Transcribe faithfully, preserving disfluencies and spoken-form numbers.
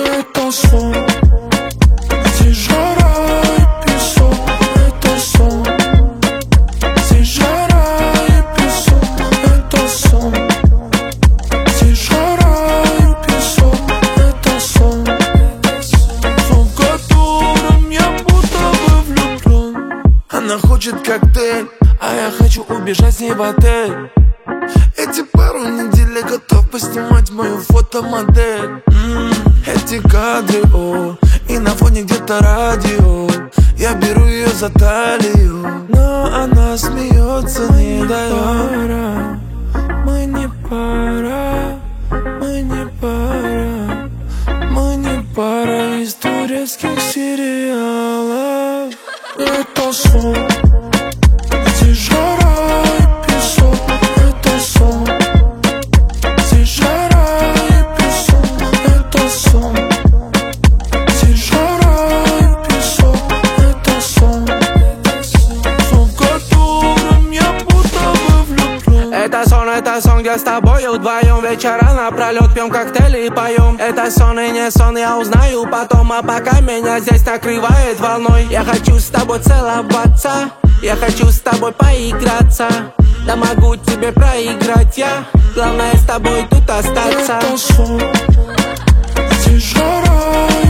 Это сон, здесь жара и песок. Это сон, здесь жара и песок. Это сон, здесь жара и песок. Это сон, сон, в котором я будто бы влюблен. Она хочет коктейль, а я хочу убежать с ней в отель. Эти пару недель я готов поснимать мою фотомодель. М-м, эти кадры, о, и на фоне где-то радио. Я беру ее за талию, но она смеется, не дает. Мы не пара, мы не пара, мы не пара из турецких сериалов. Это сон, здесь жара и песок. Это сон, здесь жара и песок. Это сон, здесь жара и песок. Это сон, сон, в котором я будто бы влюблен. Это сон, это сон, где с тобой вдвоем вечера напролет пьем коктейли и поем. Это сон и не сон, я узнаю потом. А пока меня здесь накрывает волной, я хочу с тобой целоваться, я хочу с тобой поиграться. Да могу тебе проиграть я, главное с тобой тут остаться. Это сон, здесь жара